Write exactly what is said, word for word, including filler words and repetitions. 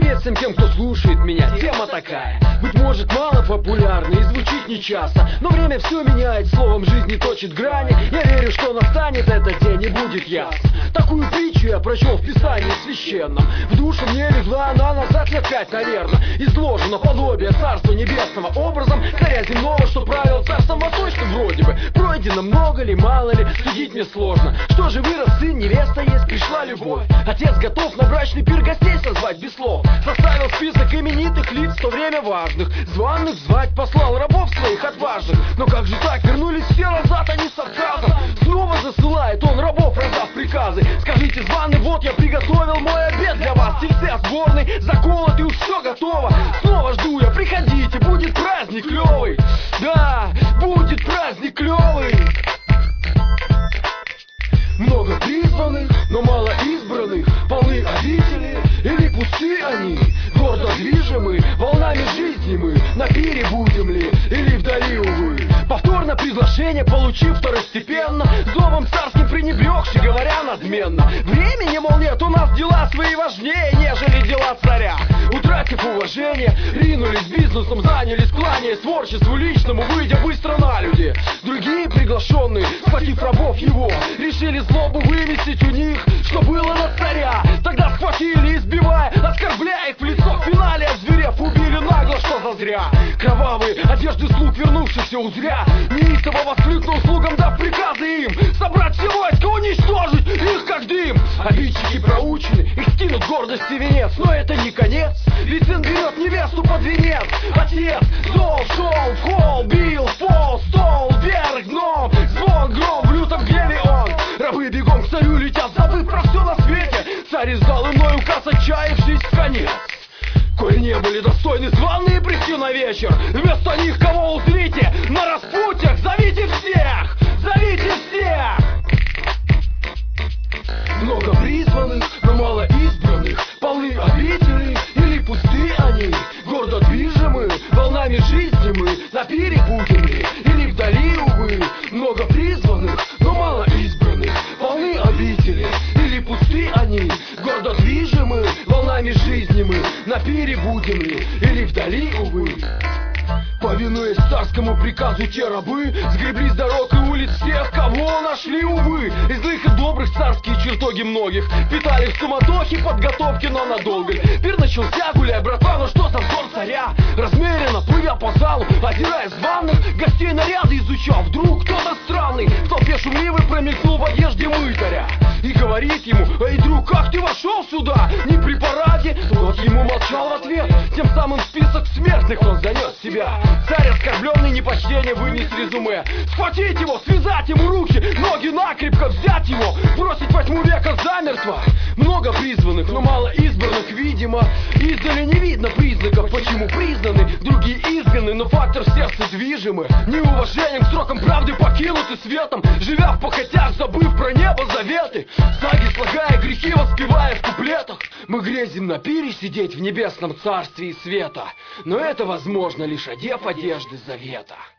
Привет всем тем, кто слушает меня. Тема такая, быть может мало популярна и звучит нечасто, но время все меняет, словом жизни точит грани. Я верю, что настанет этот день и будет ясно. Такую притчу я прочел в Писании священном. В душу мне легла она назад лет пять, наверное. Изложено подобие Царства Небесного образом царя земного, что правил царством восточным вроде бы. Пройдено много ли, мало ли, судить мне сложно. Что же вырос сын, невеста есть, пришла любовь. Отец готов на брачный пир гостей созвать без слов. Составил список именитых лиц, в то время важных. Званых звать послал, рабов своих отважных. Но как же так, вернулись все назад, они с отказом. Снова засылает он рабов, раздав приказы. Скажите, званый, вот я приготовил мой обед для вас. Тельцы отборный, заколоты, уж все готово. Снова жду я, приходите, будет праздник клевый. Да, будет праздник клевый. Много призванных, но мало избранных. Полны обители или пусты они? Гордо движимы, волнами жизни мы. На пире будем ли, или вдали, увы. Повторно приглашение, получив второстепенно, зовом царским пренебрегши, говоря надменно. Времени, мол, нет, у нас дела свои важнее, нежели дела царя. Утратив уважение, ринулись бизнесом, занялись, кланяясь творчеству личному, выйдя быстро на люди. Другие приглашенные, схватив рабов его, решили злобу выместить у них, что было на царя. Тогда схватили, избивая, оскорбляя их в лицо. В финале, озверев, убили нагло, что зазря. Кровавые одежды слуг, вернувшихся узря, неистово воскликнул слугам, дав приказы им собрать все войска, уничтожить их как дым. Обидчики проучены, их скинут гордости венец. Но это не конец, ведь сын берет невесту под венец. Отец зол шел в холл, бил в пол, стол вверх дном, звон гром в лютом гневе он. Рабы бегом к царю летят, забыв про все на свете. Царь издал иной указ, отчаявшись в конец. Коль не были достойны званые прийти на вечер, вместо них кого узрите на распутьях, зовите всех, зовите всех. Много призванных, но мало избранных. Полны обители или пусты они? Гордо движимы, волнами жизни мы. На пире будем ли, или вдали, увы. Много призванных, но мало избранных. Полны обители или пусты они? Гордо движимы, волнами жизни мы. На пире будем ли, или вдали, увы. Повинуясь царскому приказу, те рабы сгребли с дорог и улиц всех, кого нашли, увы. Из злых и добрых царские чертоги многих питали в суматохе подготовки, но надолго. Пир начался, гуляй, братва, ну что за взор царя? Размеренно, плывя по залу, озирая званых гостей наряды изучал. Вдруг кто-то странный в толпе шумливый промелькнул в одежде мытаря и говорит ему: эй, друг, как ты вошел сюда? Не при параде? Тот ему молчал в ответ, тем самым список смертных он занес себя. Царь, оскорбленный непочтение, вынес резюме. Схватить его, связать ему руки, ноги накрепко, взять его, бросить во тьму века замертво. Много призванных, но мало избранных, видимо. Издали не видно признаков, почему признаны. Другие изгнаны, но фактор в сердце движимы. Неуважением к срокам правды покинуты светом, живя в похотях, забыв про небо заветы. Саги слагая, грехи воспевая в куплетах. Мы грезим на пире сидеть в небесном царстве и света, но это возможно лишь одев одежды завета.